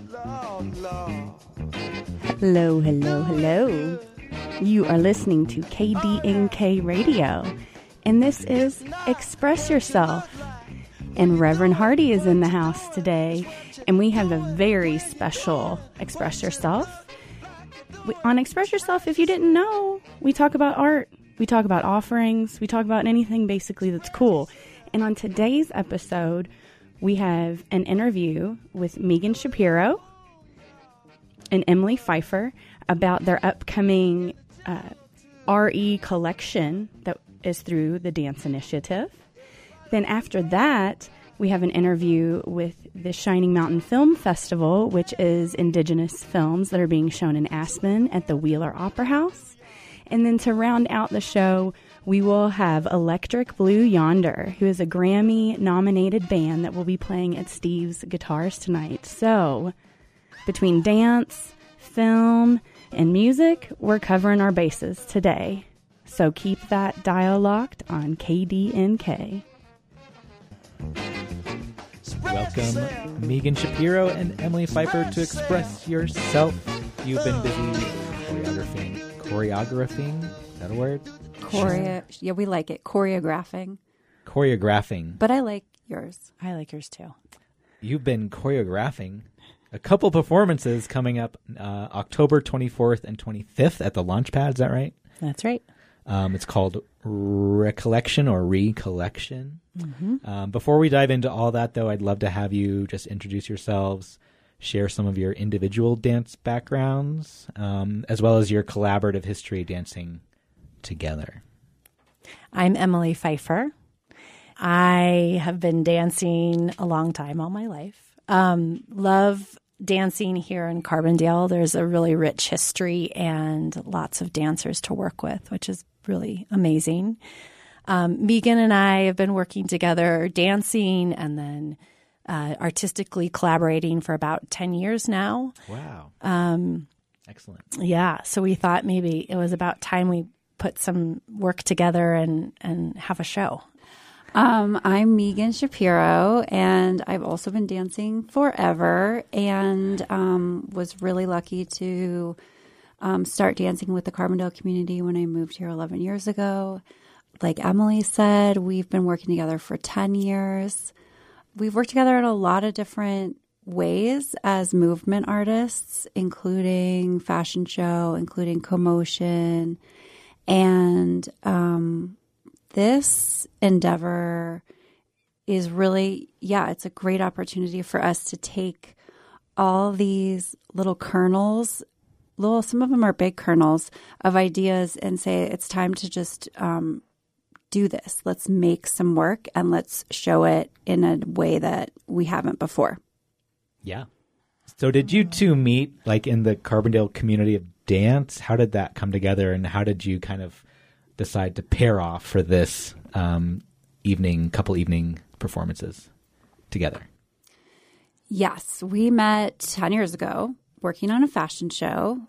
Hello, hello, hello. You are listening to KDNK Radio, and this is Express Yourself. And Reverend Hardy is in the house today, and we have a very special Express Yourself. On Express Yourself, if you didn't know, we talk about art, we talk about offerings, we talk about anything basically that's cool. And on today's episode, we have an interview with Megan Shapiro and Emily Pfeiffer about their upcoming RE collection that is through the Dance Initiative. Then after that, we have an interview with the Shining Mountain Film Festival, which is Indigenous films that are being shown in Aspen at the Wheeler Opera House. And then to round out the show, we will have Electric Blue Yonder, who is a Grammy-nominated band that will be playing at Steve's Guitars tonight. So, between dance, film, and music, we're covering our bases today. So keep that dial locked on KDNK. Welcome, Megan Shapiro and Emily Pfeiffer, to Express Yourself. You've been busy choreographing. Is that a word? Yeah, we like it. Choreographing. But I like yours. I like yours too. You've been choreographing a couple performances coming up October 24th and 25th at the Launchpad. Is that right? That's right. It's called Recollection or Recollection. Mm-hmm. Before we dive into all that, though, I'd love to have you just introduce yourselves, share some of your individual dance backgrounds, as well as your collaborative history dancing together. I'm Emily Pfeiffer. I have been dancing a long time, all my life. Love dancing here in Carbondale. There's a really rich history and lots of dancers to work with, which is really amazing. Megan and I have been working together, dancing and then artistically collaborating for about 10 years now. Wow. Excellent. Yeah. So we thought maybe it was about time we put some work together and have a show. I'm Megan Shapiro, and I've also been dancing forever, and was really lucky to start dancing with the Carbondale community when I moved here 11 years ago. Like Emily said, we've been working together for 10 years. We've worked together in a lot of different ways as movement artists, including fashion show, including Commotion, and this endeavor is really, it's a great opportunity for us to take all these little kernels, some of them are big kernels of ideas, and say it's time to just do this. Let's make some work and let's show it in a way that we haven't before. Yeah. So did you two meet like in the Carbondale community of dance? How did that come together, and how did you kind of decide to pair off for this couple evening performances together? Yes, we met 10 years ago working on a fashion show.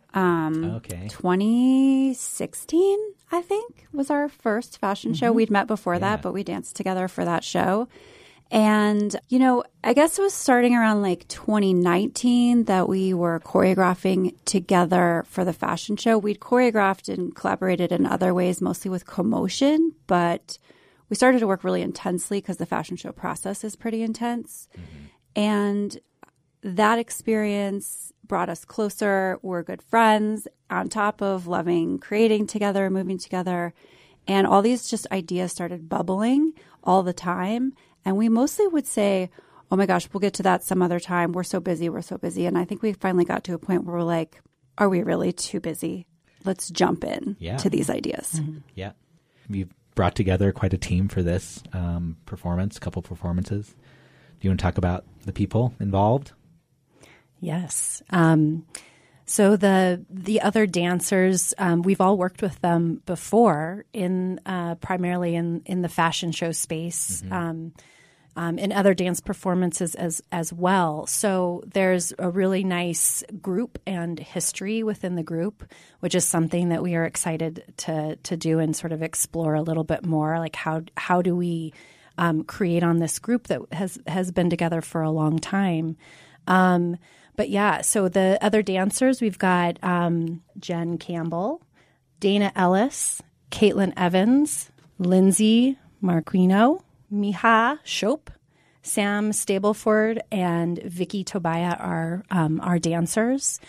2016, I think, was our first fashion show. We'd met before that, but we danced together for that show. And, I guess it was starting around like 2019 that we were choreographing together for the fashion show. We'd choreographed and collaborated in other ways, mostly with Commotion, but we started to work really intensely because the fashion show process is pretty intense. Mm-hmm. And that experience brought us closer. We're good friends on top of loving creating together, moving together. And all these just ideas started bubbling all the time. And we mostly would say, oh my gosh, we'll get to that some other time. We're so busy. And I think we finally got to a point where we're like, are we really too busy? Let's jump in to these ideas. Mm-hmm. Yeah. You've brought together quite a team for this couple performances. Do you want to talk about the people involved? Yes. So the other dancers, we've all worked with them before in primarily in the fashion show space, in other dance performances as well. So there's a really nice group and history within the group, which is something that we are excited to do and sort of explore a little bit more. Like how do we create on this group that has been together for a long time. But yeah, so the other dancers, we've got Jen Campbell, Dana Ellis, Caitlin Evans, Lindsay Marquino, Miha Shope, Sam Stableford, and Vicky Tobiah are our dancers.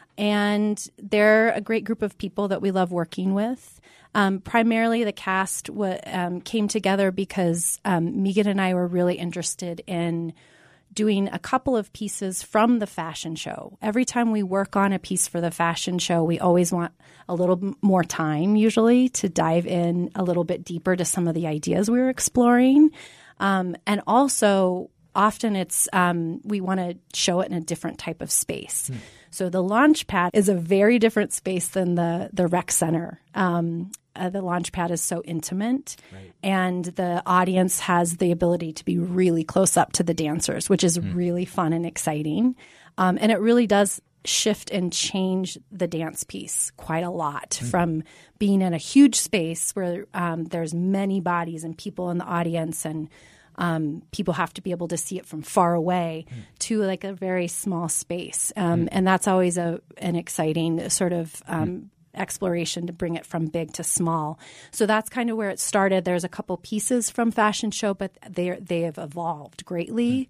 And they're a great group of people that we love working with. Primarily, the cast came together because Megan and I were really interested in doing a couple of pieces from the fashion show. Every time we work on a piece for the fashion show, we always want a little more time, usually, to dive in a little bit deeper to some of the ideas we were exploring. And also, often it's we want to show it in a different type of space. So the launch pad is a very different space than the rec center. The launch pad is so intimate, right, and the audience has the ability to be really close up to the dancers, which is really fun and exciting. And it really does shift and change the dance piece quite a lot from being in a huge space where there's many bodies and people in the audience, and people have to be able to see it from far away to like a very small space. And that's always an exciting sort of exploration to bring it from big to small. So that's kind of where it started. There's a couple pieces from fashion show, but they have evolved greatly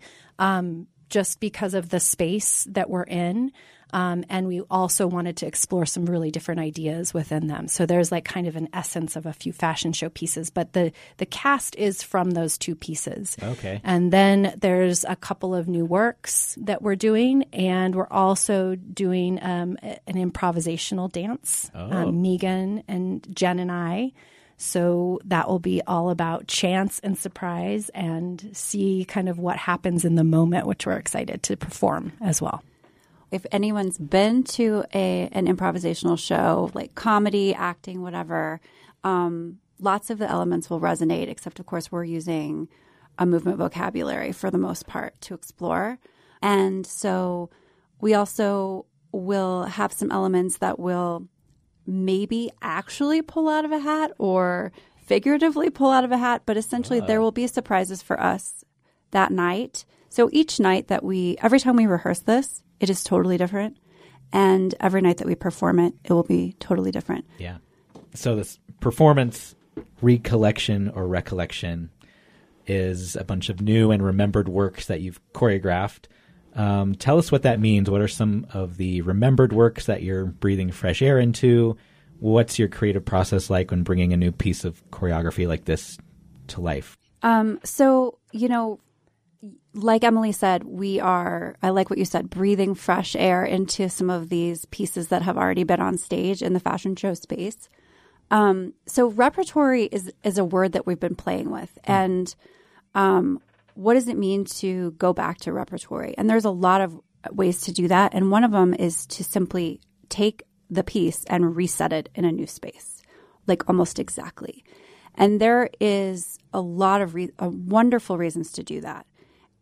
just because of the space that we're in. And we also wanted to explore some really different ideas within them. So there's like kind of an essence of a few fashion show pieces, but the cast is from those two pieces. Okay. And then there's a couple of new works that we're doing, and we're also doing an improvisational dance, Megan and Jen and I. So that will be all about chance and surprise and see kind of what happens in the moment, which we're excited to perform as well. If anyone's been to an improvisational show, like comedy, acting, whatever, lots of the elements will resonate, except, of course, we're using a movement vocabulary for the most part to explore. And so we also will have some elements that will maybe actually pull out of a hat or figuratively pull out of a hat, but essentially there will be surprises for us that night. So each night every time we rehearse this, it is totally different. And every night that we perform it, it will be totally different. Yeah. So this performance recollection or recollection is a bunch of new and remembered works that you've choreographed. Tell us what that means. What are some of the remembered works that you're breathing fresh air into? What's your creative process like when bringing a new piece of choreography like this to life? So, like Emily said, I like what you said, breathing fresh air into some of these pieces that have already been on stage in the fashion show space. So repertory is a word that we've been playing with. And what does it mean to go back to repertory? And there's a lot of ways to do that. And one of them is to simply take the piece and reset it in a new space, like almost exactly. And there is a lot of wonderful reasons to do that.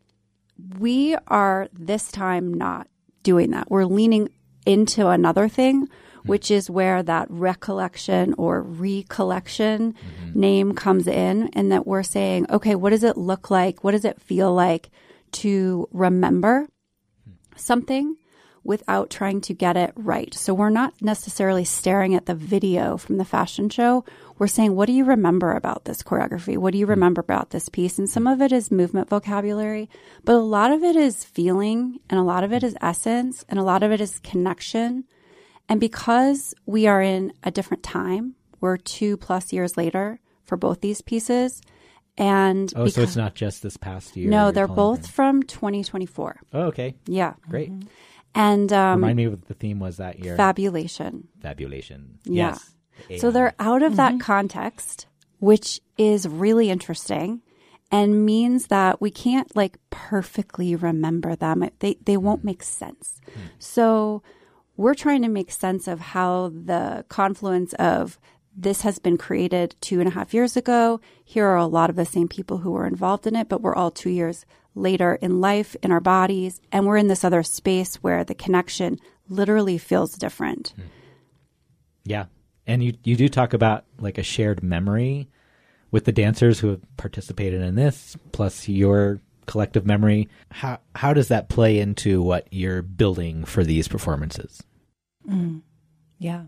We are this time not doing that. We're leaning into another thing, which is where that recollection or recollection name comes in, and that we're saying, okay, what does it look like? What does it feel like to remember something without trying to get it right? So we're not necessarily staring at the video from the fashion show. We're saying, what do you remember about this choreography? What do you remember about this piece? And some of it is movement vocabulary, but a lot of it is feeling, and a lot of it is essence, and a lot of it is connection. And because we are in a different time, we're 2+ years later for both these pieces. And so it's not just this past year? No, they're both from 2024. Oh, okay. Yeah. Great. And remind me what the theme was that year. Fabulation. Fabulation. Yeah. Yes. So they're out of that context, which is really interesting and means that we can't like perfectly remember them. They won't make sense. So we're trying to make sense of how the confluence of this has been created 2.5 years ago. Here are a lot of the same people who were involved in it, but we're all 2 years later in life, in our bodies, and we're in this other space where the connection literally feels different. Yeah. And you do talk about like a shared memory with the dancers who have participated in this, plus your collective memory. How does that play into what you're building for these performances? Yeah.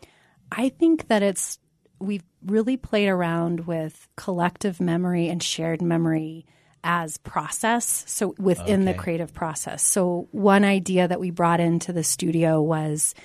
I think that we've really played around with collective memory and shared memory as process, so within the creative process. So one idea that we brought into the studio was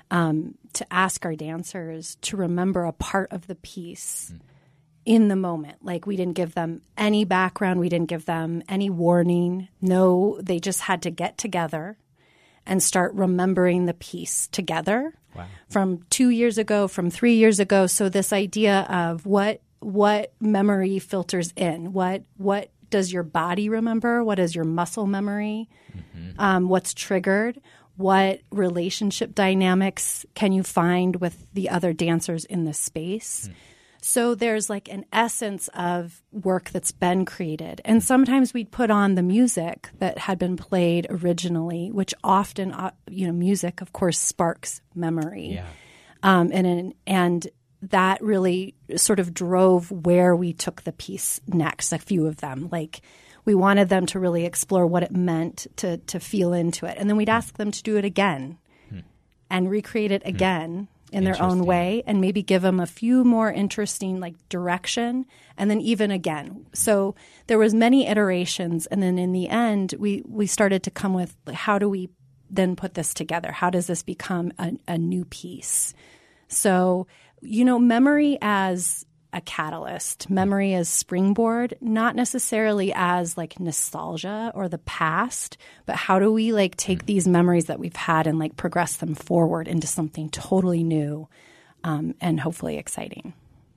to ask our dancers to remember a part of the piece in the moment. Like, we didn't give them any background. We didn't give them any warning. No, they just had to get together and start remembering the piece together. Wow. From 2 years ago, from 3 years ago. So this idea of what memory filters in, what does your body remember? What is your muscle memory? What's triggered? What relationship dynamics can you find with the other dancers in the space? So there's like an essence of work that's been created. And sometimes we'd put on the music that had been played originally, which often, music, of course, sparks memory. Yeah. And that really sort of drove where we took the piece next, a few of them. Like, we wanted them to really explore what it meant to feel into it. And then we'd ask them to do it again and recreate it again in their own way, and maybe give them a few more interesting direction, and then even again. So there was many iterations, and then in the end, we started to come with, how do we then put this together? How does this become a new piece? So, memory as a catalyst, memory as springboard, not necessarily as nostalgia or the past, but how do we take these memories that we've had and progress them forward into something totally new and hopefully exciting.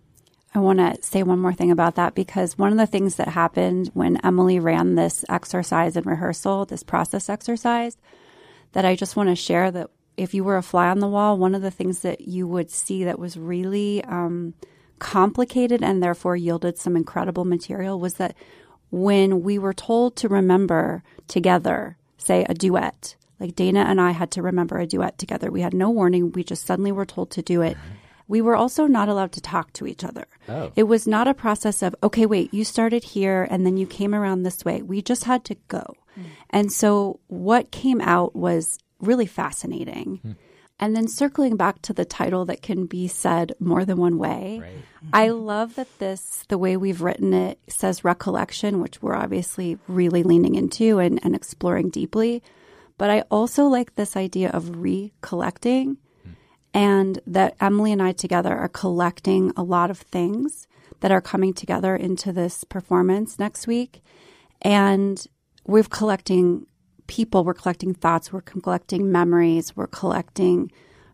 I want to say one more thing about that, because one of the things that happened when Emily ran this exercise in rehearsal, this process exercise, that I just want to share, that if you were a fly on the wall, one of the things that you would see that was really complicated and therefore yielded some incredible material was that when we were told to remember together, say a duet, like Dana and I had to remember a duet together. We had no warning. We just suddenly were told to do it. We were also not allowed to talk to each other. Oh. It was not a process of, okay, wait, you started here and then you came around this way. We just had to go. And so what came out was really fascinating. And then circling back to the title that can be said more than one way, Right. I love that the way we've written it says recollection, which we're obviously really leaning into and exploring deeply. But I also like this idea of recollecting, and that Emily and I together are collecting a lot of things that are coming together into this performance next week. And we're collecting people, we're collecting thoughts, we're collecting memories, we're collecting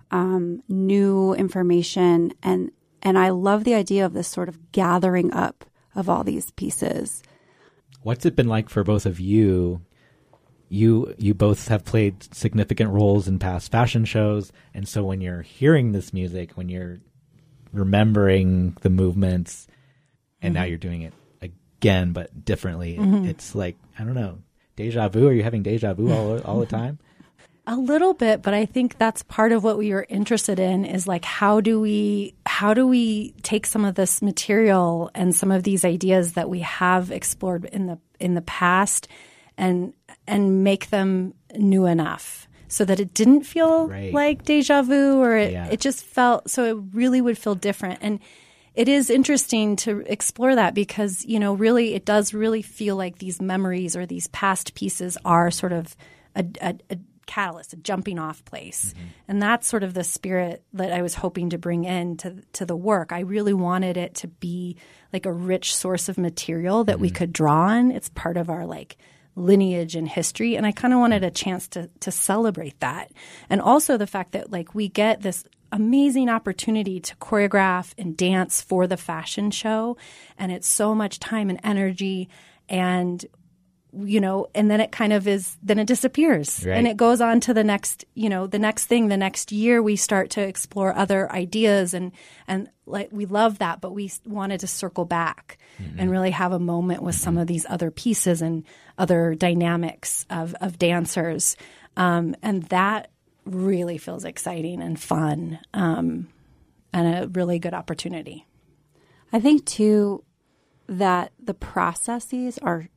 new information. And I love the idea of this sort of gathering up of all these pieces. What's it been like for both of you? You both have played significant roles in past fashion shows. And so when you're hearing this music, when you're remembering the movements, and now you're doing it again, but differently, it's like, I don't know, deja vu? Are you having deja vu all the time? A little bit, but I think that's part of what we were interested in, is how do we take some of this material and some of these ideas that we have explored in the past and make them new enough so that it didn't feel like deja vu, or it just felt, so it really would feel different. And it is interesting to explore that, because, really, it does really feel like these memories or these past pieces are sort of a catalyst, a jumping off place. And that's sort of the spirit that I was hoping to bring in to the work. I really wanted it to be like a rich source of material that we could draw on. It's part of our lineage and history. And I kind of wanted a chance to celebrate that. And also the fact that we get this amazing opportunity to choreograph and dance for the fashion show. And it's so much time and energy, and and then it kind of then it disappears, and it goes on to the next, the next thing. The next year we start to explore other ideas, and we love that, but we wanted to circle back and really have a moment with some of these other pieces and other dynamics of dancers. And that really feels exciting and fun, and a really good opportunity. I think too that the processes are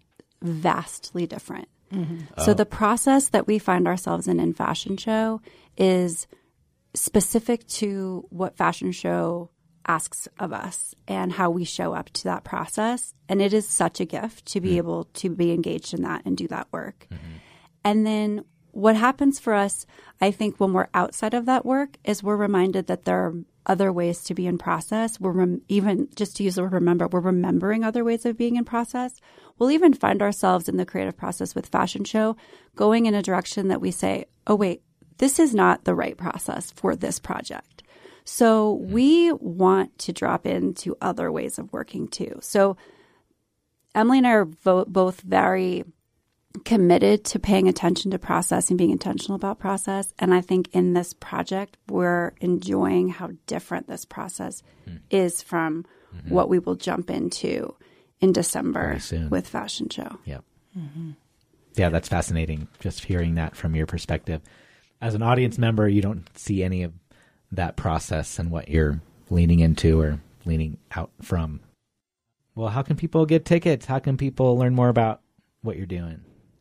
vastly different. So the process that we find ourselves in fashion show is specific to what fashion show asks of us and how we show up to that process. And it is such a gift to be able to be engaged in that and do that work. And then what happens for us, I think, when we're outside of that work is we're reminded that there are other ways to be in process. Even just to use the word remember, we're remembering other ways of being in process. We'll even find ourselves in the creative process with fashion show going in a direction that we say, oh, wait, this is not the right process for this project. So we want to drop into other ways of working too. So Emily and I are both very committed to paying attention to process and being intentional about process. And I think in this project, we're enjoying how different this process is from what we will jump into in December with fashion show. Yep. Yeah, that's fascinating. Just hearing that from your perspective. As an audience member, you don't see any of that process and what you're leaning into or leaning out from. Well, how can people get tickets? How can people learn more about what you're doing?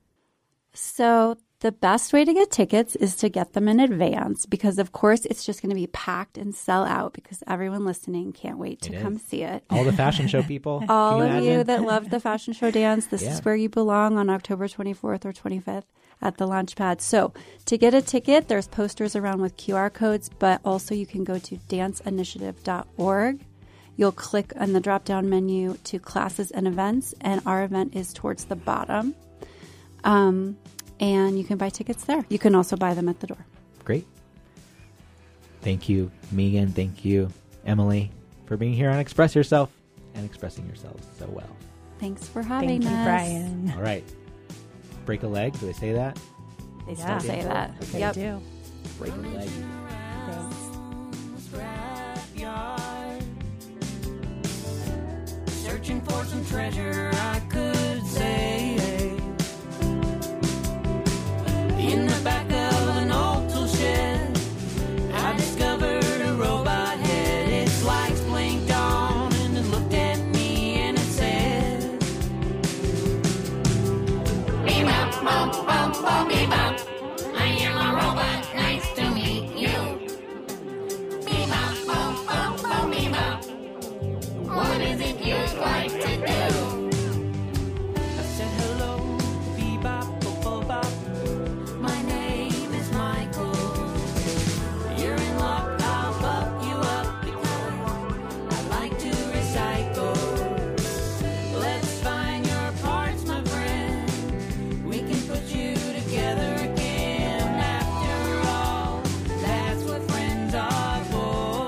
So the best way to get tickets is to get them in advance because, of course, it's just going to be packed and sell out because everyone listening can't wait to come see it. All the fashion show people. All of you that love the fashion show dance, this is where you belong on October 24th or 25th at the Launchpad. So to get a ticket, there's posters around with QR codes, but also you can go to danceinitiative.org. You'll click on the drop-down menu to classes and events, and our event is towards the bottom. And you can buy tickets there. You can also buy them at the door. Great. Thank you, Megan. Thank you, Emily, for being here on Express Yourself and expressing yourselves so well. Thanks for having us. Thank you, Brian. All right. Break a leg. Do they say that? They still say that. Okay. Yep. They do. Break a leg. Searching for some treasure, I could say. In the back of an old tool shed, I discovered a robot head. Its lights blinked on and it looked at me and it said, "Bebop, bop, bop, bop, bebop. I am a robot, nice to meet you. Bebop, bop, bop, bop, bebop. What is it you'd like to do?" I said, "Hello, bebop, bop, bop. My name is Michael. You're in luck, I'll buck you up because I like to recycle. Let's find your parts, my friend. We can put you together again. After all, that's what friends are for."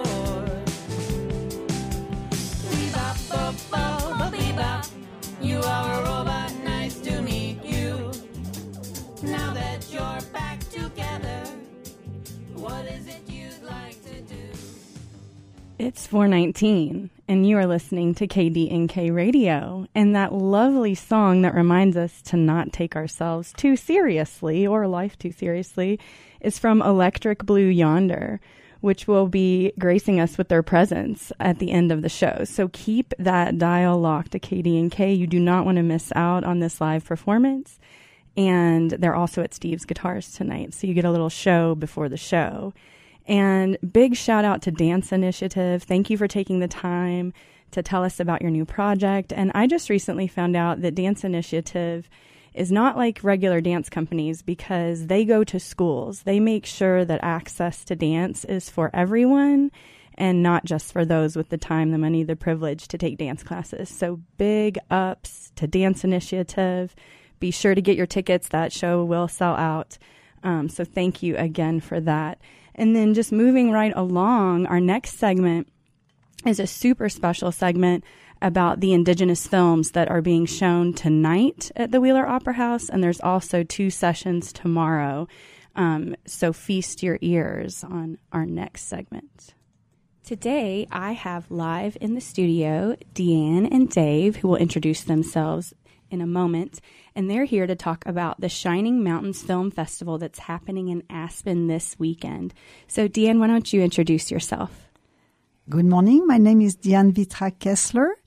Bebop, bop, bop, bop, bebop. You are a robot, nice to meet you. Now that you're back together, what is it you'd like to do? It's 4:19, and you are listening to KDNK Radio, and that lovely song that reminds us to not take ourselves too seriously or life too seriously is from Electric Blue Yonder, which will be gracing us with their presence at the end of the show. So keep that dial locked to KDNK. You do not want to miss out on this live performance. And they're also at Steve's Guitars tonight, so you get a little show before the show. And big shout out to Dance Initiative. Thank you for taking the time to tell us about your new project. And I just recently found out that Dance Initiative is not like regular dance companies because they go to schools. They make sure that access to dance is for everyone and not just for those with the time, the money, the privilege to take dance classes. So big ups to Dance Initiative. Be sure to get your tickets. That show will sell out. So thank you again for that. And then just moving right along, our next segment is a super special segment about the Indigenous films that are being shown tonight at the Wheeler Opera House. And there's also 2 sessions tomorrow. So feast your ears on our next segment. Today, I have live in the studio Deanne and Dave, who will introduce themselves in a moment, and they're here to talk about the Shining Mountains Film Festival that's happening in Aspen this weekend. So, Deanne, why don't you introduce yourself? Good morning. My name is Diane Vitra Kessler.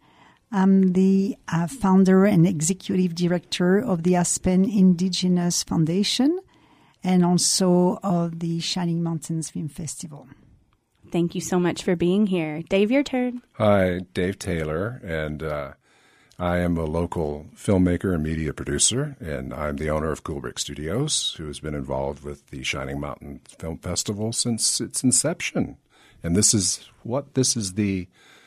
I'm the founder and executive director of the Aspen Indigenous Foundation and also of the Shining Mountains Film Festival. Thank you so much for being here. Dave, your turn. Hi, Dave Taylor, and I am a local filmmaker and media producer, and I'm the owner of Cool Brick Studios, who has been involved with the Shining Mountain Film Festival since its inception. And this is the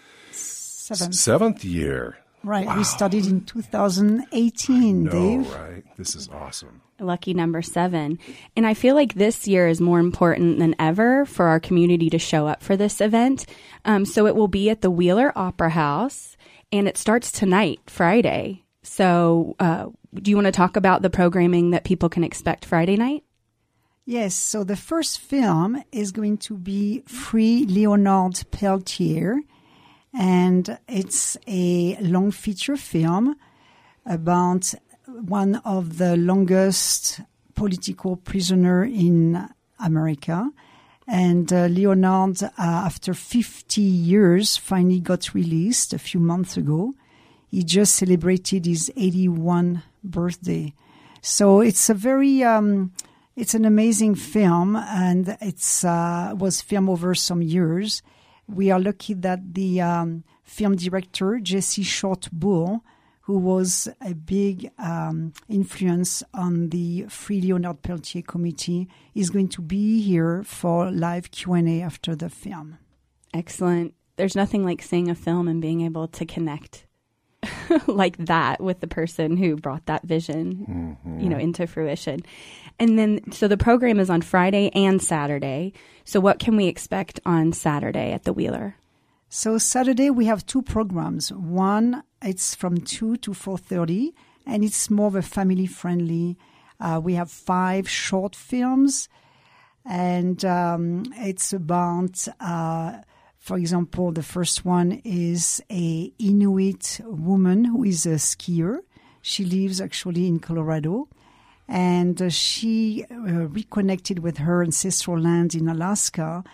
seventh year. Right. Wow. We started in 2018, Dave. Right? This is awesome. Lucky number 7. And I feel like this year is more important than ever for our community to show up for this event. So it will be at the Wheeler Opera House, and it starts tonight, Friday. So do you want to talk about the programming that people can expect Friday night? Yes. So the first film is going to be Free Leonard Peltier. And it's a long feature film about one of the longest political prisoner in America. And Leonard, after 50 years, finally got released a few months ago. He just celebrated his 81st birthday. So it's a very, it's an amazing film, and it's was filmed over some years. We are lucky that the film director, Jesse Short-Bull, who was a big influence on the Free Leonard Peltier Committee, is going to be here for live Q&A after the film. Excellent. There's nothing like seeing a film and being able to connect like that with the person who brought that vision, into fruition. And then, so the program is on Friday and Saturday. So what can we expect on Saturday at the Wheeler? So Saturday we have 2 programs. One, it's from 2 to 4:30, and it's more of a family-friendly. We have 5 short films, and it's about, for example, the first one is a Inuit woman who is a skier. She lives actually in Colorado. And she reconnected with her ancestral land in Alaska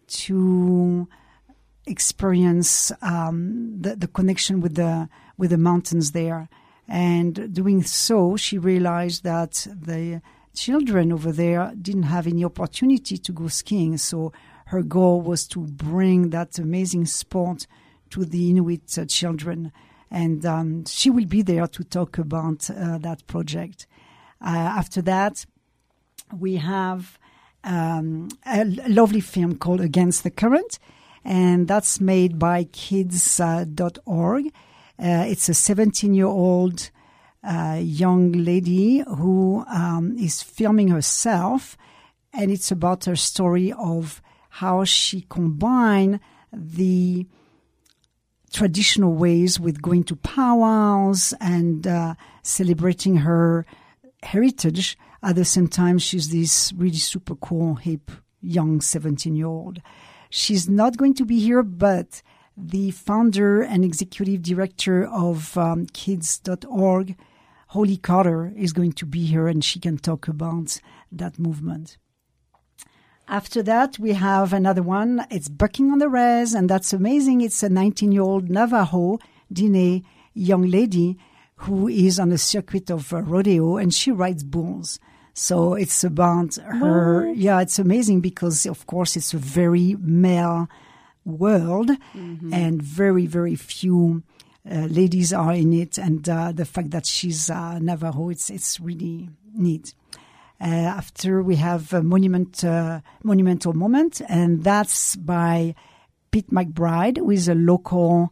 to experience the connection with the mountains there. And doing so, she realized that the children over there didn't have any opportunity to go skiing. So her goal was to bring that amazing sport to the Inuit children. And she will be there to talk about that project. After that, we have a lovely film called Against the Current, and that's made by kids.org. It's a 17-year-old young lady who is filming herself, and it's about her story of how she combined the traditional ways with going to powwows and celebrating her heritage. At the same time, she's this really super cool, hip, young 17-year-old. She's not going to be here, but the founder and executive director of kids.org, Holly Carter, is going to be here, and she can talk about that movement. After that, we have another one. It's Bucking on the Res, and that's amazing. It's a 19-year-old Navajo Diné young lady who is on the circuit of rodeo, and she rides bulls. So it's about her. What? Yeah, it's amazing because, of course, it's a very male world, and very, very few ladies are in it. And the fact that she's Navajo, it's really neat. After we have a Monumental Moment, and that's by Pete McBride, who is a local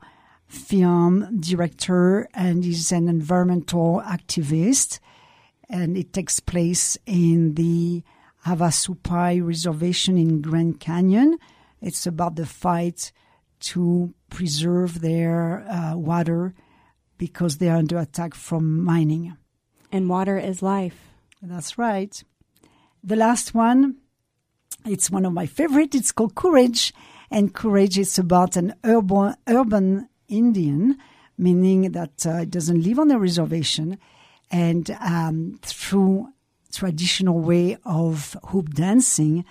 film director and is an environmental activist. And it takes place in the Havasupai Reservation in Grand Canyon. It's about the fight to preserve their water because they are under attack from mining. And water is life. That's right. The last one, it's one of my favorites. It's called Courage. And Courage is about an urban Indian, meaning that it doesn't live on a reservation. And through traditional way of hoop dancing,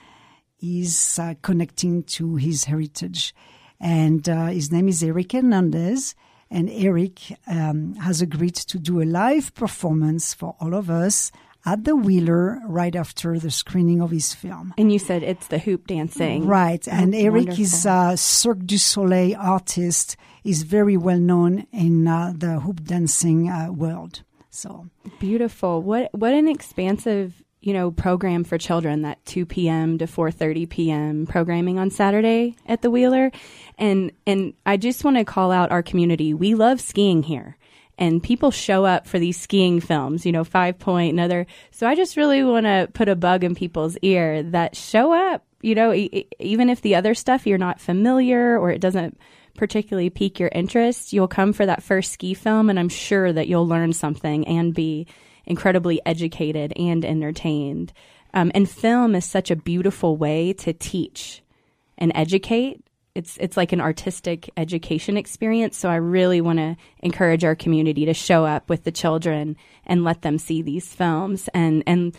is connecting to his heritage. And his name is Eric Hernandez. And Eric has agreed to do a live performance for all of us at the Wheeler right after the screening of his film. And you said it's the hoop dancing. Right. And Eric Wonderful. is a Cirque du Soleil artist. He's very well known in the hoop dancing world. So Beautiful. What an expansive, program for children, that 2 p.m. to 4:30 p.m. programming on Saturday at the Wheeler. And I just want to call out our community. We love skiing here. And people show up for these skiing films, 5 Point and other. So I just really want to put a bug in people's ear that show up, even if the other stuff you're not familiar or it doesn't particularly pique your interest, you'll come for that first ski film, and I'm sure that you'll learn something and be incredibly educated and entertained. And film is such a beautiful way to teach and educate. It's like an artistic education experience. So I really want to encourage our community to show up with the children and let them see these films. And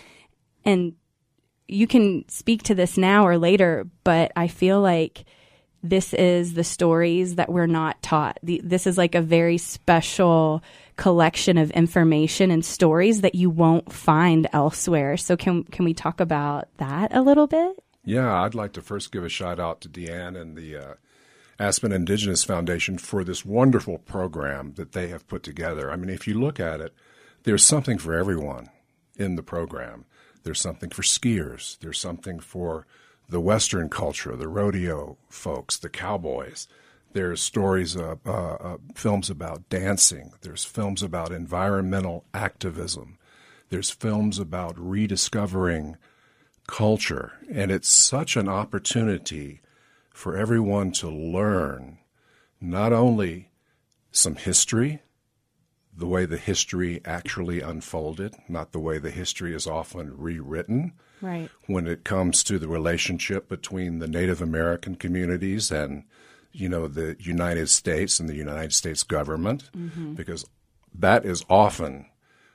you can speak to this now or later, but I feel like this is the stories that we're not taught. This is like a very special collection of information and stories that you won't find elsewhere. So can we talk about that a little bit? Yeah, I'd like to first give a shout out to Deanne and the Aspen Indigenous Foundation for this wonderful program that they have put together. I mean, if you look at it, there's something for everyone in the program. There's something for skiers. There's something for the Western culture, the rodeo folks, the cowboys. There's stories, films about dancing. There's films about environmental activism. There's films about rediscovering culture. And it's such an opportunity for everyone to learn not only some history, the way the history actually unfolded, not the way the history is often rewritten. Right. When it comes to the relationship between the Native American communities and, the United States and the United States government, because that is often,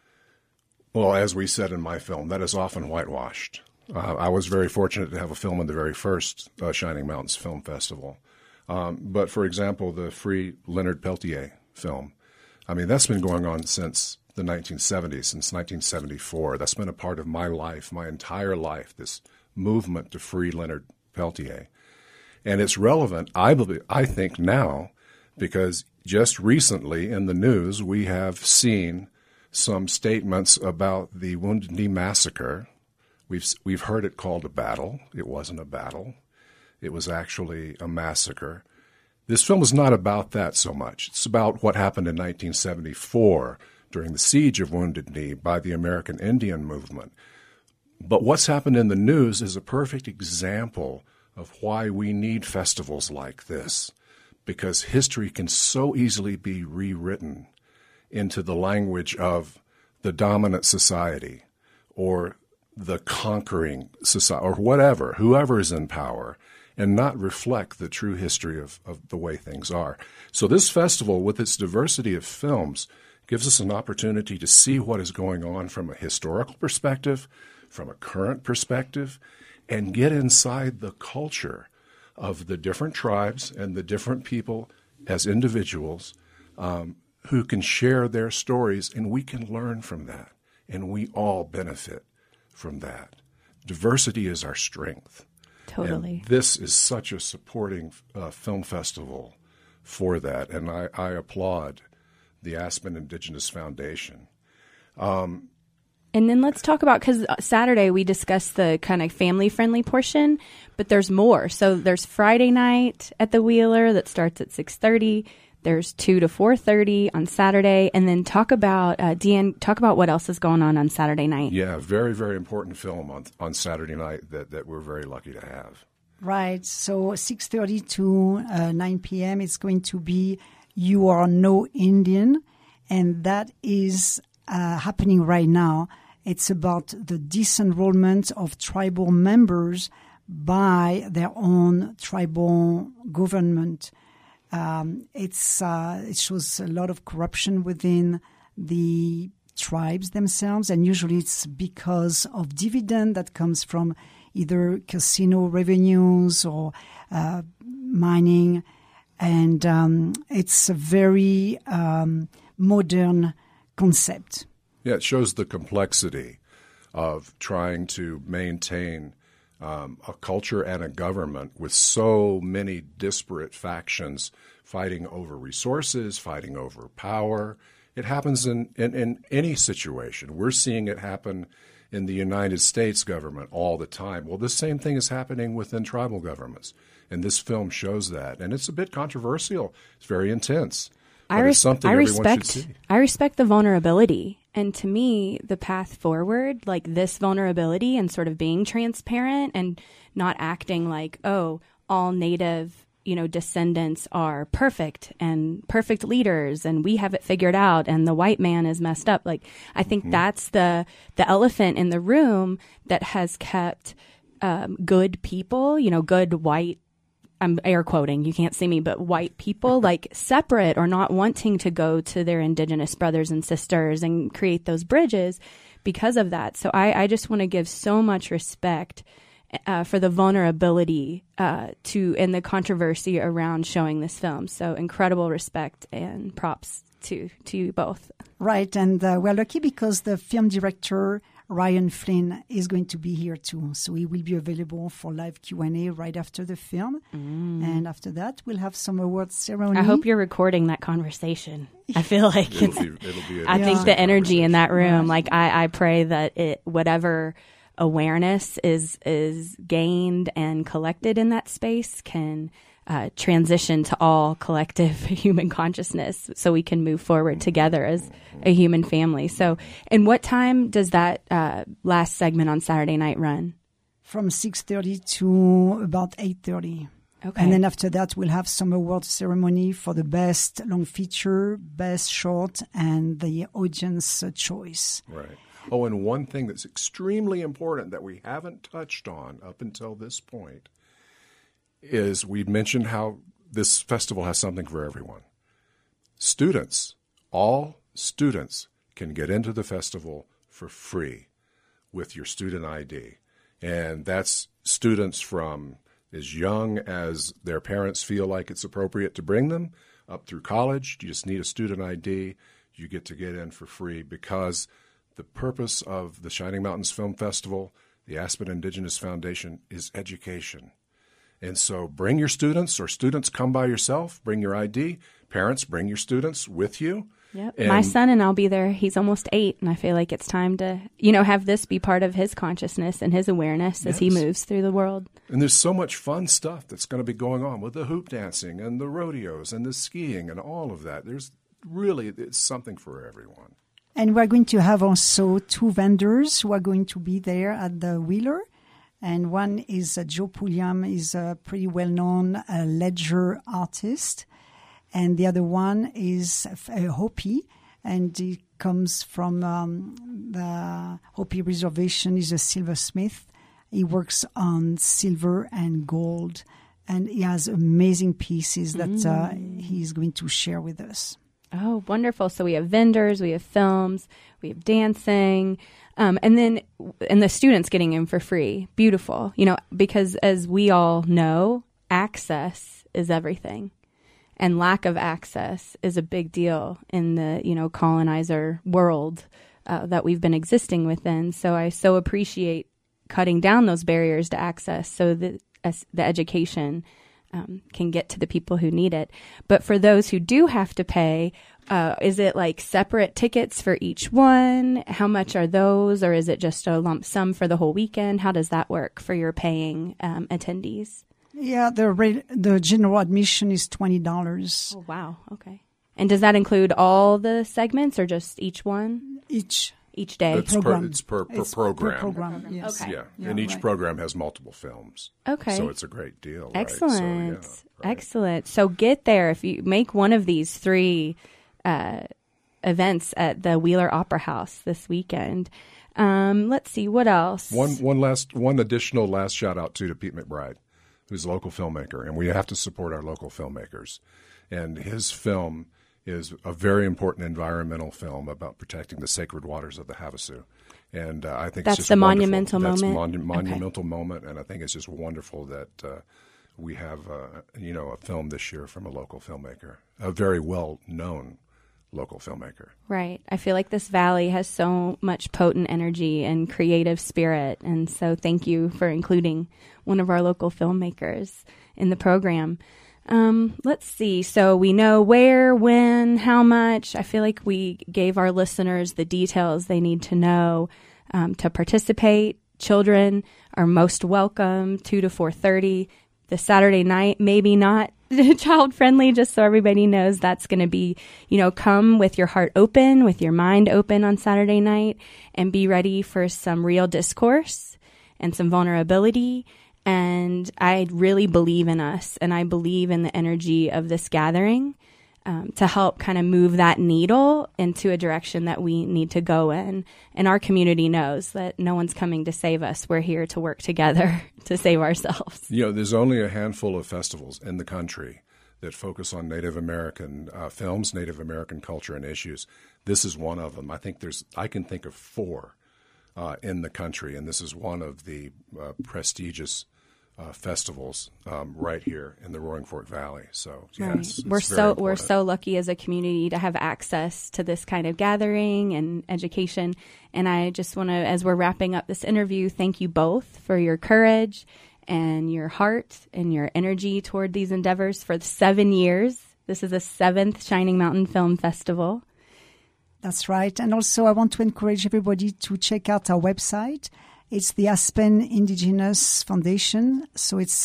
well, as we said in my film, that is often whitewashed. I was very fortunate to have a film in the very first Shining Mountains Film Festival. But, for example, the Free Leonard Peltier film, I mean, that's been going on since the 1970s, since 1974. That's been a part of my life, my entire life, this movement to free Leonard Peltier. And it's relevant, I think, now, because just recently in the news we have seen some statements about the Wounded Knee Massacre. We've heard it called a battle. It wasn't a battle. It was actually a massacre. This film is not about that so much. It's about what happened in 1974 during the siege of Wounded Knee by the American Indian movement. But what's happened in the news is a perfect example of why we need festivals like this, because history can so easily be rewritten into the language of the dominant society or the conquering society or whatever, whoever is in power, and not reflect the true history of the way things are. So this festival, with its diversity of films, gives us an opportunity to see what is going on from a historical perspective, from a current perspective, and get inside the culture of the different tribes and the different people as individuals who can share their stories, and we can learn from that, and we all benefit from that. Diversity is our strength. Totally. And this is such a supporting film festival for that, and I applaud the Aspen Indigenous Foundation. And then let's talk about, because Saturday we discussed the kind of family-friendly portion, but there's more. So there's Friday night at the Wheeler that starts at 6:30. There's 2 to 4:30 on Saturday. And then talk about, Deanne, talk about what else is going on Saturday night. Yeah, very, very important film on Saturday night that we're very lucky to have. Right. So 6:30 to 9 p.m. it's going to be You Are No Indian, and that is happening right now. It's about the disenrollment of tribal members by their own tribal government. It shows a lot of corruption within the tribes themselves, and usually it's because of dividend that comes from either casino revenues or mining. And it's a very modern concept. Yeah, it shows the complexity of trying to maintain a culture and a government with so many disparate factions fighting over resources, fighting over power. It happens in any situation. We're seeing it happen in the United States government all the time. Well, the same thing is happening within tribal governments, and this film shows that. And it's a bit controversial. It's very intense. But it's something everyone should see. I respect the vulnerability. And to me, the path forward, like this vulnerability and sort of being transparent and not acting like, oh, all Native, descendants are perfect and perfect leaders and we have it figured out and the white man is messed up. Like, I think that's the elephant in the room that has kept good people, good white, I'm air quoting, you can't see me, but white people like separate or not wanting to go to their indigenous brothers and sisters and create those bridges because of that. So I just want to give so much respect for the vulnerability and the controversy around showing this film. So incredible respect and props to you both. Right, and we're lucky because the film director Ryan Flynn is going to be here too. So he will be available for live Q&A right after the film. And after that, we'll have some awards ceremony. I hope you're recording that conversation. I feel like it'll be I think the energy in that room, like I pray that whatever awareness is gained and collected in that space can transition to all collective human consciousness so we can move forward together as a human family. So, and what time does that last segment on Saturday night run? From 6:30 to about 8:30. Okay. And then after that, we'll have some award ceremony for the best long feature, best short, and the audience choice. Right. Oh, and one thing that's extremely important that we haven't touched on up until this point is we mentioned how this festival has something for everyone. Students, all students can get into the festival for free with your student ID. And that's students from as young as their parents feel like it's appropriate to bring them up through college. You just need a student ID. You get to get in for free because the purpose of the Shining Mountains Film Festival, the Aspen Indigenous Foundation, is education. And so bring your students, or students come by yourself, bring your ID. Parents, bring your students with you. Yep. My son and I'll be there. He's almost 8, and I feel like it's time to, have this be part of his consciousness and his awareness as he moves through the world. And there's so much fun stuff that's going to be going on with the hoop dancing and the rodeos and the skiing and all of that. It's something for everyone. And we're going to have also 2 vendors who are going to be there at the Wheeler. And one is Joe Pulliam, is a pretty well-known ledger artist. And the other one is Hopi, and he comes from the Hopi Reservation. He's a silversmith. He works on silver and gold, and he has amazing pieces that he's going to share with us. Oh, wonderful. So we have vendors, we have films, we have dancing, and the students getting in for free. Beautiful. Because as we all know, access is everything. And lack of access is a big deal in the, colonizer world that we've been existing within. So I so appreciate cutting down those barriers to access so that the education can get to the people who need it. But for those who do have to pay, is it like separate tickets for each one? How much are those? Or is it just a lump sum for the whole weekend? How does that work for your paying attendees? Yeah, the general admission is $20. Oh, wow. Okay. And does that include all the segments or just each one? Each day? It's per program. Per program, yes. Okay. Yeah. And each program has multiple films. Okay. So it's a great deal. Excellent. Right? So, right. Excellent. So get there. If you make one of these 3 events at the Wheeler Opera House this weekend. Let's see, what else? One additional last shout out to Pete McBride, who's a local filmmaker, and we have to support our local filmmakers. And his film is a very important environmental film about protecting the sacred waters of the Havasu. And I think that's it's just the wonderful. monumental moment. That's monumental moment, and I think it's just wonderful that we have a film this year from a local filmmaker, a very well-known local filmmaker. Right. I feel like this valley has so much potent energy and creative spirit. And so thank you for including one of our local filmmakers in the program. Let's see. So we know where, when, how much. I feel like we gave our listeners the details they need to know to participate. Children are most welcome, 2 to 4:30. The Saturday night, maybe not child friendly, just so everybody knows that's going to be, come with your heart open, with your mind open on Saturday night, and be ready for some real discourse and some vulnerability. And I really believe in us, and I believe in the energy of this gathering to help kind of move that needle into a direction that we need to go in. And our community knows that no one's coming to save us. We're here to work together to save ourselves. There's only a handful of festivals in the country that focus on Native American films, Native American culture and issues. This is one of them. I can think of 4 in the country, and this is one of the prestigious festivals right here in the Roaring Fork Valley. So yes, we're so lucky as a community to have access to this kind of gathering and education. And I just want to, as we're wrapping up this interview, thank you both for your courage and your heart and your energy toward these endeavors for 7 years. This is the 7th Shining Mountain Film Festival. That's right. And also I want to encourage everybody to check out our website. It's the Aspen Indigenous Foundation. So it's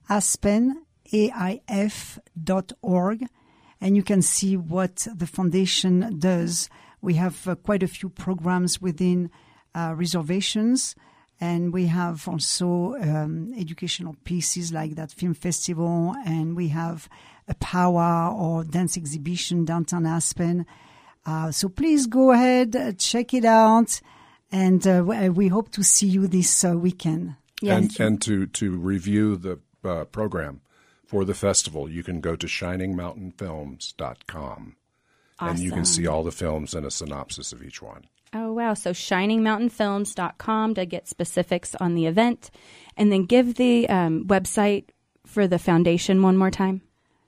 aspenaif.org. And you can see what the foundation does. We have quite a few programs within reservations. And we have also educational pieces like that film festival. And we have a powwow or dance exhibition downtown Aspen. So please go ahead, check it out. And we hope to see you this weekend. Yes. And to review the program for the festival, you can go to shiningmountainfilms.com. Awesome. And you can see all the films and a synopsis of each one. Oh, wow. So shiningmountainfilms.com to get specifics on the event. And then give the website for the foundation one more time.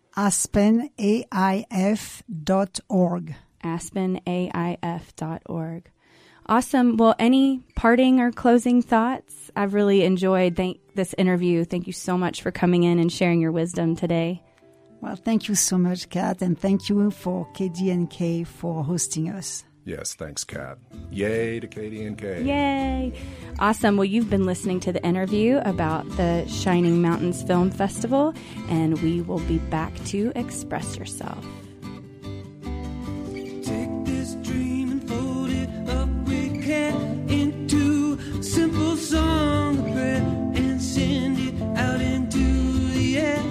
aspenaif.org. aspenaif.org. Awesome. Well, any parting or closing thoughts? I've really enjoyed this interview. Thank you so much for coming in and sharing your wisdom today. Well, thank you so much, Kat, and thank you for KDNK for hosting us. Yes, thanks, Kat. Yay to KDNK. Yay. Awesome. Well, you've been listening to the interview about the Shining Mountains Film Festival, and we will be back to Express Yourself. Take this dream and fold it up with care into a simple song of prayer and send it out into the air.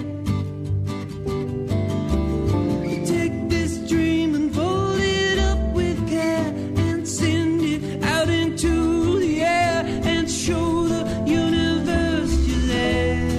Take this dream and fold it up with care and send it out into the air and show the universe you're there.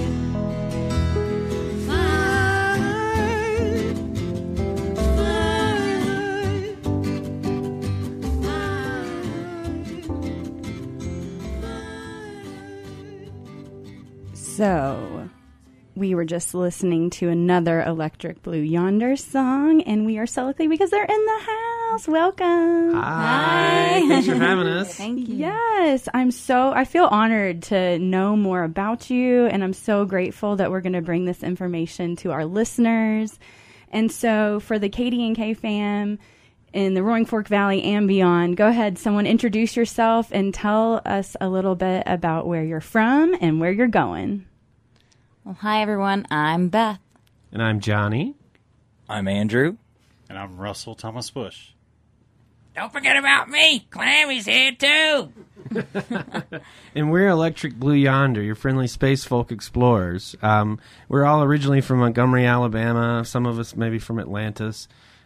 So, we were just listening to another Electric Blue Yonder song, and we are so lucky because they're in the house. Welcome. Hi. Thanks for having us. Thank you. Yes, I feel honored to know more about you, and I'm so grateful that we're going to bring this information to our listeners. And so, for the KDNK fam in the Roaring Fork Valley and beyond, go ahead, someone introduce yourself and tell us a little bit about where you're from and where you're going. Well, hi, everyone. I'm Beth. And I'm Johnny. I'm Andrew. And I'm Russell Thomas Bush. Don't forget about me. Clammy's here, too. And we're Electric Blue Yonder, your friendly space folk explorers. We're all originally from Montgomery, Alabama. Some of us maybe from Atlantis.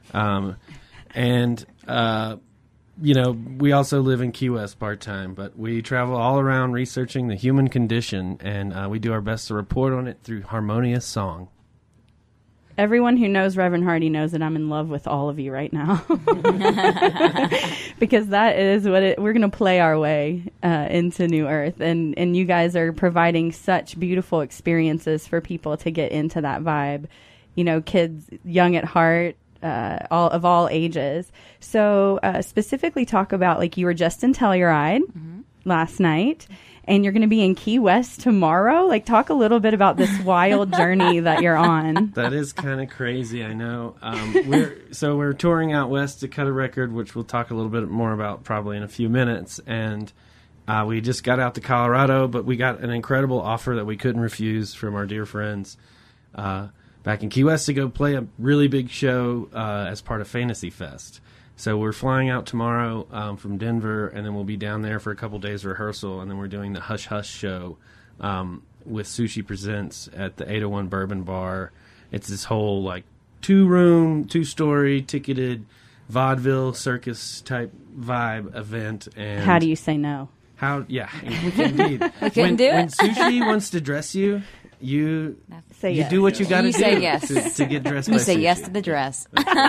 We also live in Key West part-time, but we travel all around researching the human condition, and we do our best to report on it through harmonious song. everyone who knows Reverend Hardy knows that I'm in love with all of you right now. Because that is what we're going to play our way into New Earth. And you guys are providing such beautiful experiences for people to get into that vibe. You know, kids young at heart, all ages. So specifically talk about, like, you were just in Telluride last night. And you're going to be in Key West tomorrow. Like, talk a little bit about this wild journey that you're on. That is kind of crazy, I know. We're touring out west to cut a record, which we'll talk a little bit more about probably in a few minutes. And we just got out to Colorado, but we got an incredible offer that we couldn't refuse from our dear friends back in Key West to go play a really big show as part of Fantasy Fest. So we're flying out tomorrow from Denver, and then we'll be down there for a couple days rehearsal, and then we're doing the Hush Hush show with Sushi Presents at the 801 Bourbon Bar. It's this whole, like, 2-room, 2-story, ticketed vaudeville circus type vibe event. And how do you say no? Yeah, indeed. We couldn't do it. When Sushi wants to dress you, you say yes. do what you got to do say yes. to get dressed by You say Sushi. yes to the dress.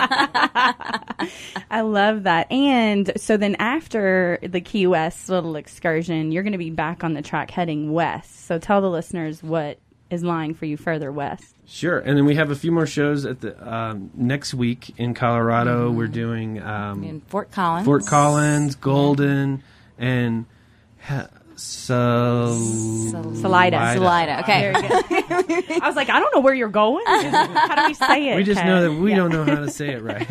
I love that. And so then after the Key West little excursion, you're going to be back on the track heading west. So tell the listeners what is lying for you further west. Sure. And then we have a few more shows at the next week in Colorado. We're doing In Fort Collins. Fort Collins, Golden, and Salida. Okay. I was like, I don't know where you're going. How do we say it? We just Kat? know that we don't know how to say it right.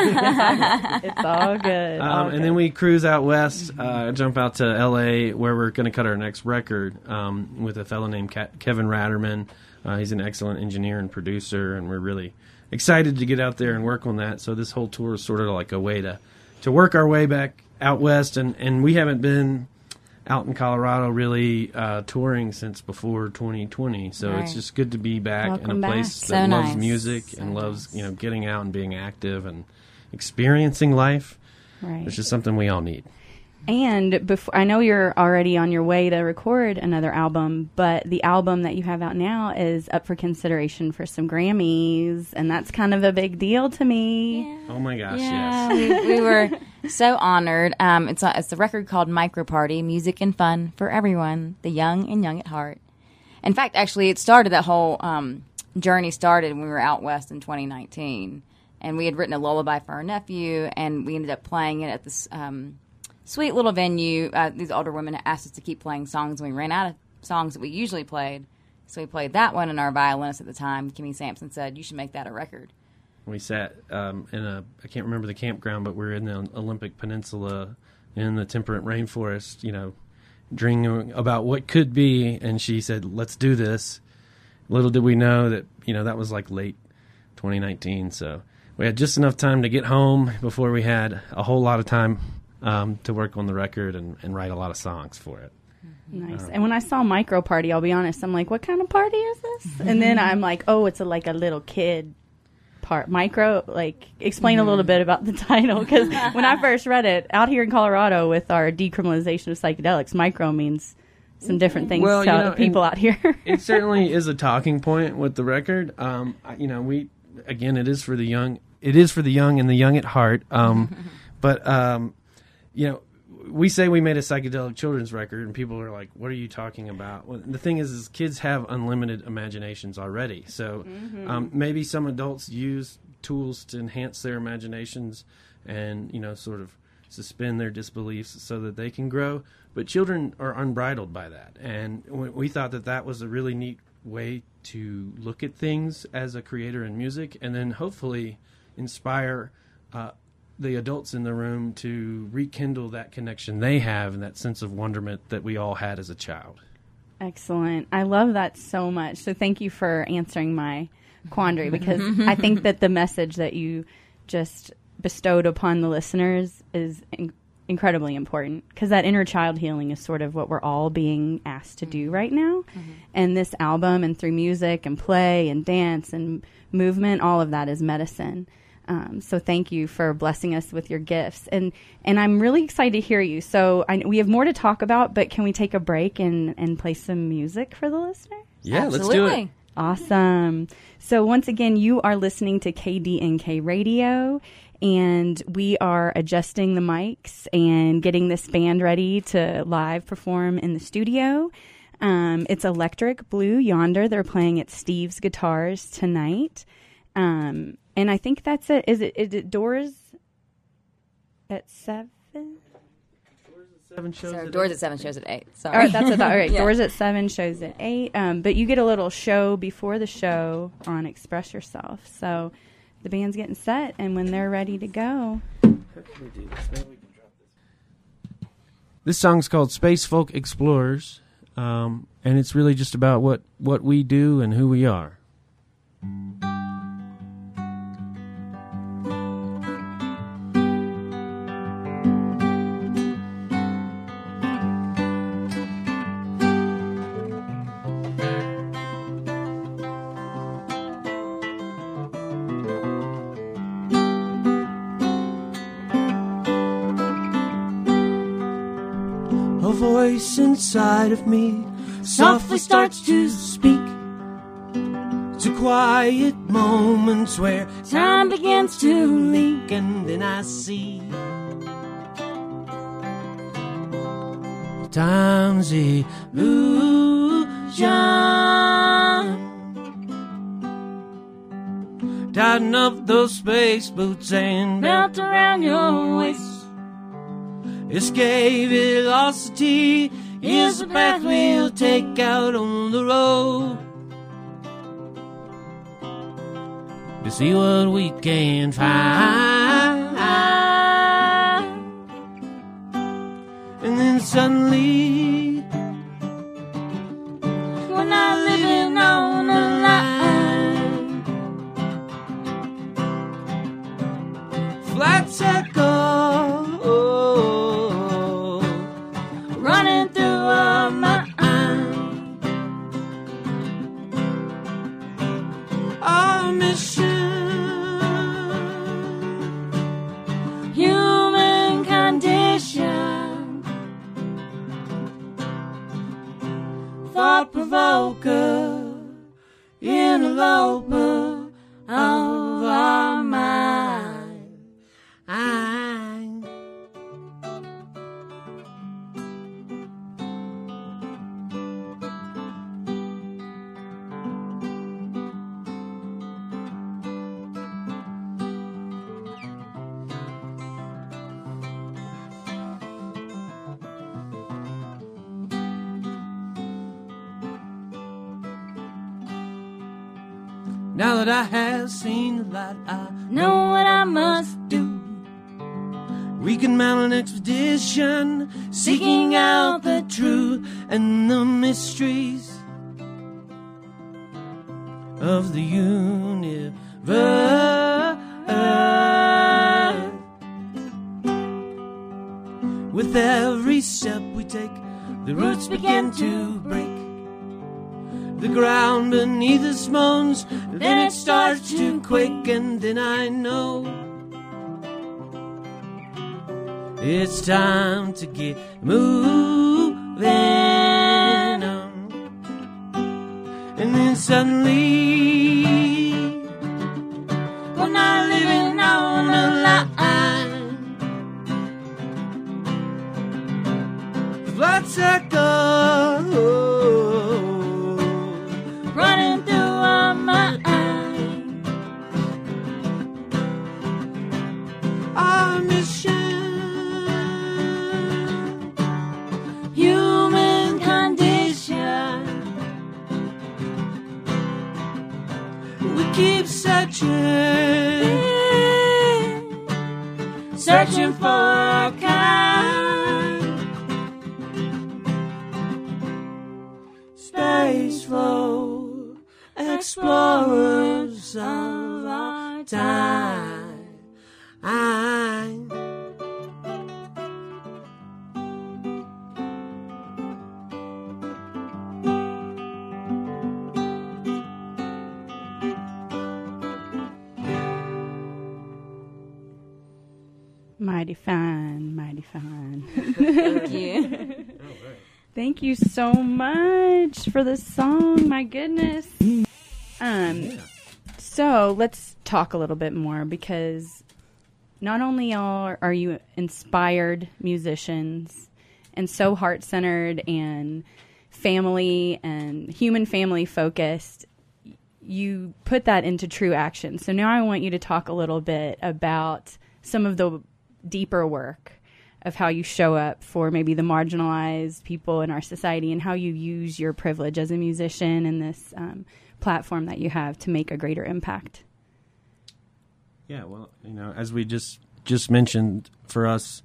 It's all good. And then we cruise out west, jump out to L.A., where we're going to cut our next record with a fellow named Kevin Ratterman. He's an excellent engineer and producer, and we're really excited to get out there and work on that. So this whole tour is sort of like a way to work our way back out west, and we haven't been out in Colorado really touring since before 2020. So Right. it's just good to be back Welcome in a place back. that So loves nice. music So and loves, nice. getting out and being active and experiencing life, Right. which is something we all need. And before, I know you're already on your way to record another album, but the album that you have out now is up for consideration for some Grammys, and that's kind of a big deal to me. Oh my gosh, Yeah, yes. we were so honored. It's a record called Micro Party, Music and Fun for Everyone, the young and young at heart. In fact, actually, it started, that whole journey started when we were out west in 2019. And we had written a lullaby for our nephew, and we ended up playing it at this sweet little venue. These older women asked us to keep playing songs, and we ran out of songs that we usually played. So we played that one, and our violinist at the time, Kimmy Sampson, said, "You should make that a record." We sat I can't remember the campground, but we were in the Olympic Peninsula in the temperate rainforest, dreaming about what could be. And she said, "Let's do this." Little did we know that, that was like late 2019. So we had just enough time to get home before we had a whole lot of time to work on the record and write a lot of songs for it. Nice. And when I saw Micro Party, I'll be honest, I'm like, what kind of party is this? And then I'm like, oh, it's like a little kid part. Micro, like, explain a little bit about the title, because when I first read it, out here in Colorado with our decriminalization of psychedelics, micro means some different things to people out here. It certainly is a talking point with the record. It is for the young. It is for the young and the young at heart. But we say we made a psychedelic children's record, and people are like, "What are you talking about?" Well, the thing is kids have unlimited imaginations already. So maybe some adults use tools to enhance their imaginations and sort of suspend their disbeliefs so that they can grow. But children are unbridled by that, and we thought that was a really neat way to look at things as a creator in music, and then hopefully inspire the adults in the room to rekindle that connection they have and that sense of wonderment that we all had as a child. Excellent. I love that so much. So thank you for answering my quandary, because I think that the message that you just bestowed upon the listeners is incredibly important, because that inner child healing is sort of what we're all being asked to do right now. And this album, and through music and play and dance and movement, all of that is medicine. So thank you for blessing us with your gifts. And I'm really excited to hear you. So we have more to talk about, but can we take a break and play some music for the listeners? Yeah, Absolutely. Let's do it. Awesome. So once again, you are listening to KDNK Radio, and we are adjusting the mics and getting this band ready to live perform in the studio. It's Electric Blue Yonder. They're playing at Steve's Guitars tonight. And I think that's it. Is it Doors at 7? Doors at 7, shows at 8. Sorry. All right, that's all right. Yeah. Doors at 7, shows at 8. But you get a little show before the show on Express Yourself. So the band's getting set, and when they're ready to go. This song's called Space Folk Explorers, and it's really just about what we do and who we are. A voice inside of me softly starts to speak to quiet moments where time begins to leak, and then I see time's illusion. Tighten up those space boots and belt around your waist. Escape velocity is the path we'll take out on the road to see what we can find. And then suddenly we're not living on a line. Flat circle running through our mind. Our mission, human condition, thought provoker, interloper of our mind. Now that I have seen the light, I know what I must do. We can mount an expedition, seeking out the truth and the mysteries of the universe. With every step we take, the roots begin to break. The ground beneath us moans, then it starts to quake, and then I know it's time to get moving on. And then suddenly we're not living on a line. Flat circle running through our mind. Our mission, human condition. We keep searching for our kind. Space folk explorers of our time. Mighty fine, mighty fine. Thank you. Thank you so much for the song. My goodness. So let's talk a little bit more, because not only are you inspired musicians and so heart-centered and family and human family focused, you put that into true action. So now I want you to talk a little bit about some of the deeper work of how you show up for maybe the marginalized people in our society, and how you use your privilege as a musician and this platform that you have to make a greater impact. Yeah, well, as we just mentioned, for us,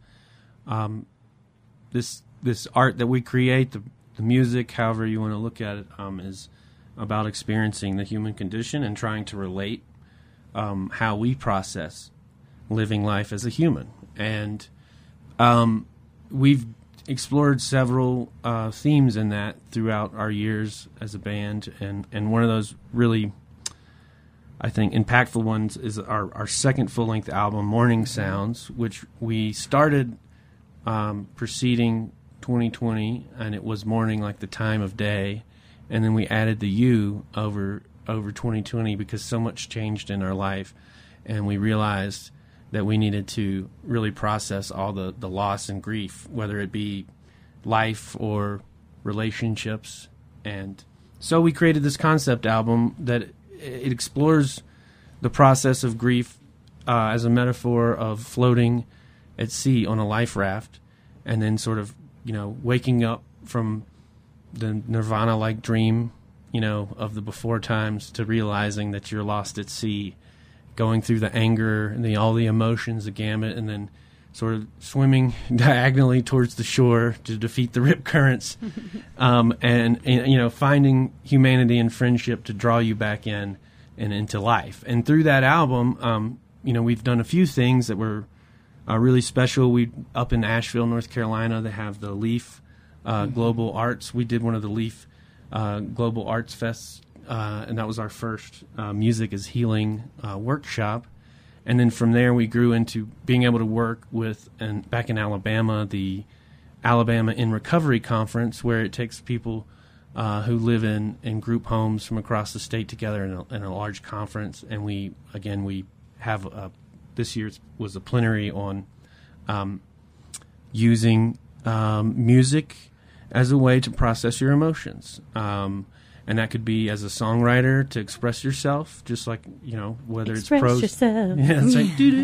this art that we create, the music, however you want to look at it, is about experiencing the human condition and trying to relate how we process living life as a human. And we've explored several themes in that throughout our years as a band, and one of those really, I think, impactful ones is our second full-length album, Morning Sounds, which we started preceding 2020, and it was morning like the time of day, and then we added the U over 2020 because so much changed in our life, and we realized that we needed to really process all the loss and grief, whether it be life or relationships. And so we created this concept album that it explores the process of grief as a metaphor of floating at sea on a life raft, and then sort of, waking up from the nirvana-like dream, of the before times, to realizing that you're lost at sea, going through the anger and all the emotions, the gamut, and then sort of swimming diagonally towards the shore to defeat the rip currents, and finding humanity and friendship to draw you back in and into life. And through that album, we've done a few things that were really special. We up in Asheville, North Carolina, they have the Leaf Global Arts. We did one of the Leaf Global Arts Fests, and that was our first Music is Healing workshop. And then from there, we grew into being able to work with, and back in Alabama, the Alabama in Recovery Conference, where it takes people who live in group homes from across the state together in a large conference. And we have this year was a plenary on using music as a way to process your emotions. And that could be as a songwriter to express yourself, just like, whether Express it's prose. yourself. Yeah, that's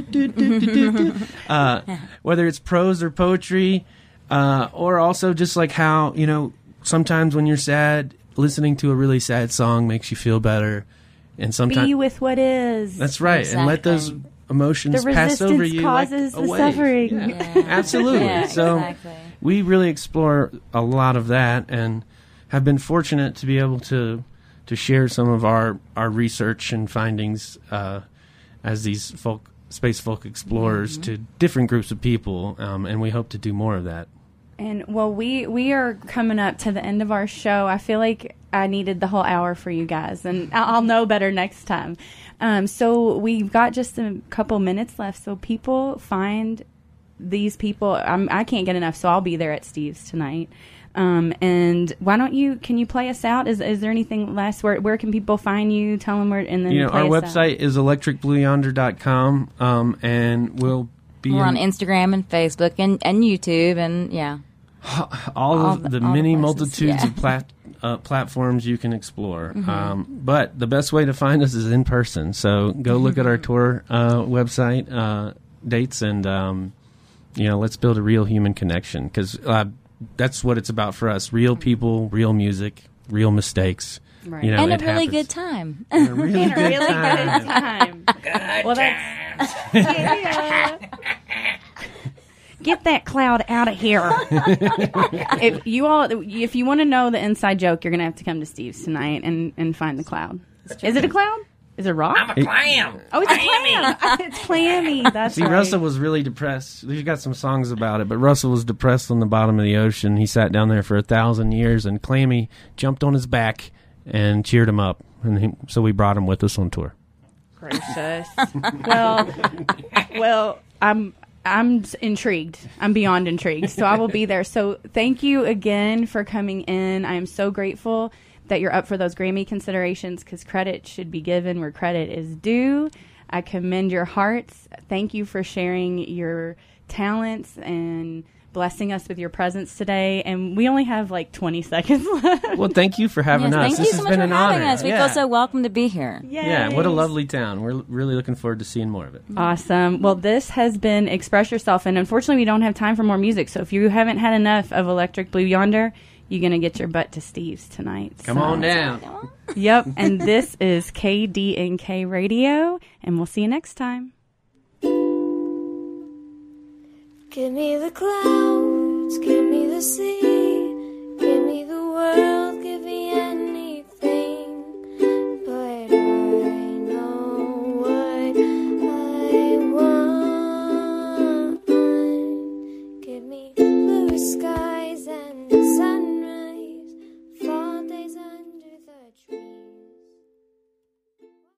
right. Whether it's prose or poetry, or also just like how, sometimes when you're sad, listening to a really sad song makes you feel better. And sometimes Be with what is. that's right. Exactly. And let those emotions The pass over resistance you causes like a the wave. suffering. Yeah, absolutely. Yeah, So exactly. we really explore a lot of that, and have been fortunate to be able to share some of our research and findings as these space folk explorers to different groups of people, and we hope to do more of that. And well, we are coming up to the end of our show. I feel like I needed the whole hour for you guys, and I'll know better next time. So we've got just a couple minutes left. So people find these people. I can't get enough, so I'll be there at Steve's tonight. And why don't can you play us out? Is there anything last? Where can people find you? Tell them where, and then play our us website is electricblueyonder.com, and we'll be We're on Instagram and Facebook and YouTube, and all the many places, multitudes yeah. of platforms you can explore. But the best way to find us is in person. So go look at our tour website dates, and let's build a real human connection, because that's what it's about for us: real people, real music, real mistakes. Right. and a it really happens. good time. And a really good really time. good time. Well, that's yeah. Get that cloud out of here. If you want to know the inside joke, you're gonna have to come to Steve's tonight and find the cloud. Is it a cloud? Is it a rock? I'm a clam. Oh, it's a clam. It's clammy. That's See, right. Russell was really depressed. We've got some songs about it, but Russell was depressed on the bottom of the ocean. He sat down there for 1,000 years, and Clammy jumped on his back and cheered him up. And so we brought him with us on tour. Gracious. well, I'm intrigued. I'm beyond intrigued. So I will be there. So thank you again for coming in. I am so grateful that you're up for those Grammy considerations, because credit should be given where credit is due. I commend your hearts. Thank you for sharing your talents and blessing us with your presence today. And we only have like 20 seconds left. Well, thank you for having us. Thank This you so has much been for an having honor. us. We feel so welcome to be here. Yeah, what a lovely town. We're really looking forward to seeing more of it. Awesome. Well, this has been Express Yourself, and unfortunately we don't have time for more music. So if you haven't had enough of Electric Blue Yonder, you're going to get your butt to Steve's tonight. Come on down. Yep. And this is KDNK Radio, and we'll see you next time. Give me the clouds, give me the sea.